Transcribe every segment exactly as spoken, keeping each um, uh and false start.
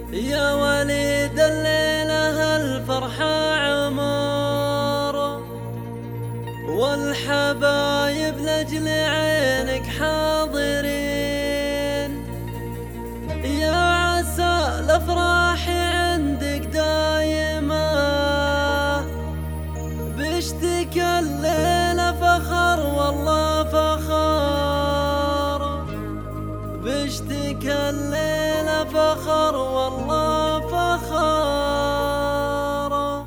يا وليد الليلة الفرحة عمارة، والحبايب لأجل عينك حاضرين. يا عسى الأفراح عندك دايمة، بشتك الليلة فخر والله فخار، بشتك الليلة فخر والله فخار.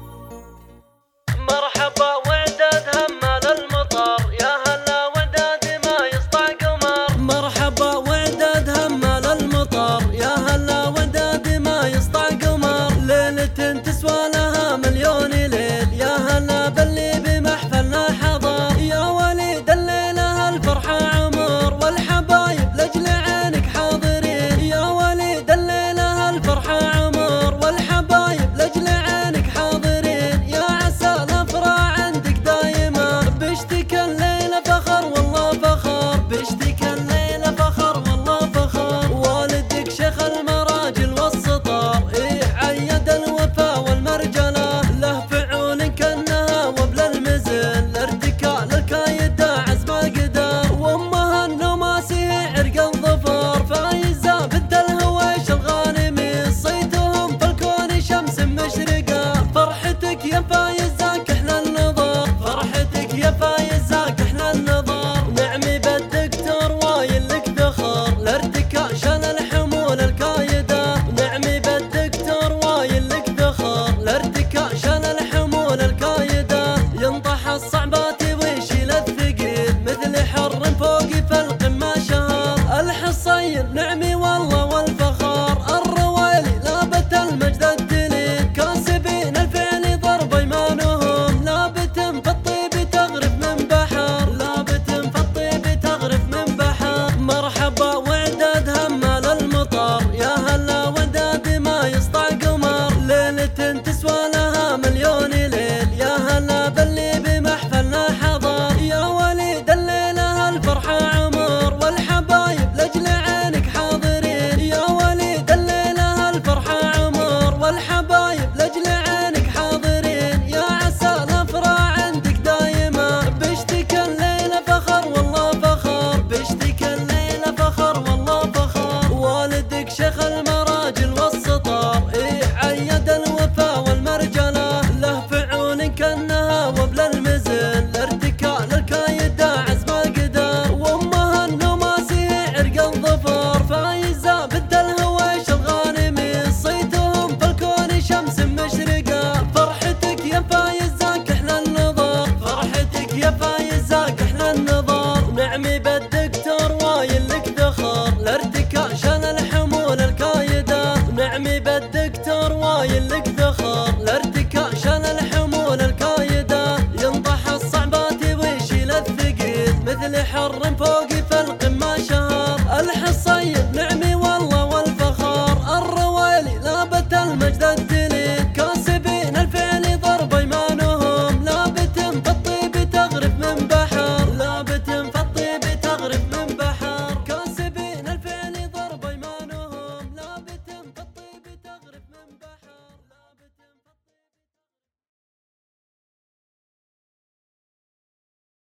مرحبا وعداد همال المطر، يا هلا وداد ما يسطع قمر. مرحبا وعداد همال المطر، يا هلا وداد ما يسطع قمر. ليلة تسوى لها مليون ليل، يا هلا باللي بمحفلنا حضر. يا وليد الليلة الفرحة عمر، والحبايب لأجل عينك حاضرين. يا وليد الليلة الفرحة عمر، والحبايب لأجل عينك حاضرين. يا عسى الأفراح عندك دايمة، بشتك الليلة فخر والله فخر، بشتك الليلة فخر والله فخر. والدك شيخ المراجل والسطر، إيه عيد الوفا والمرجلة، له فعول كأنها وبل المزن، ارتكاء للكايدة عزم قدر. وامها النماسي عرق الظفر، فايزة بنت الهويش الغانمي، صيتهم في الكون شمس مشرقة. فرحتك يا فايزاك احلى النظر، فرحتك يا فايزاك احلى النظر. نعمي بالدكتور وايل لك ذخر، لارتكاء شان الحمول الكايدة. نعمي بالدكتور وايل لك ذخر، لارتكاء شان الحمول الكايدة. ينطح الصعبات ويشيل الثقيل، مثل حر فوق في القمة شهر. الحصين نعمي والله والفخار، الرويلي لابت المجد الدليل. كاسبين الفعل ضرب ايمانهم، لابت في الطيب تغرف من بحر، لابت في الطيب تغرف من بحر. مرحبا وعداد همال المطر، يا هلا وداد ما يسطع قمر. ليلة تسوى لها مليون ليل، يا هلا باللي بمحفلنا حضر. يا وليد الليلة الفرحة عمر، والحبايب لأجل عينك حاضرين. يا وليد الليلة الفرحة عمر، والحبايب لأجل عينك حاضرين. يا عسى الأفراح عندك دايمة، بشتك الليلة فخر والله فخر، بشتك الليلة فخر والله فخر. والدك شيخ المراجل والسطر، إيه عيد الوفا والمرجلة، له فعول كأنها وبل المزن، ارتكاء للكايدة عزم قدر. وامها النماسي عرق الظفر، فايزة بنت الهويش الغانمي، صيتهم في الكون شمس مشرقة. فرحتك يا فايزاك احلى النظر، فرحتك يا فايزاك احلى النظر. نعمي بالدكتور وايل لك ذخر، لارتكاء شان الحمول الكايدة. نعمي بالدكتور وايل لك ذخر، لارتكاء شان الحمول الكايدة. ينطح الصعبات ويشيل الثقيل، مثل حر فوق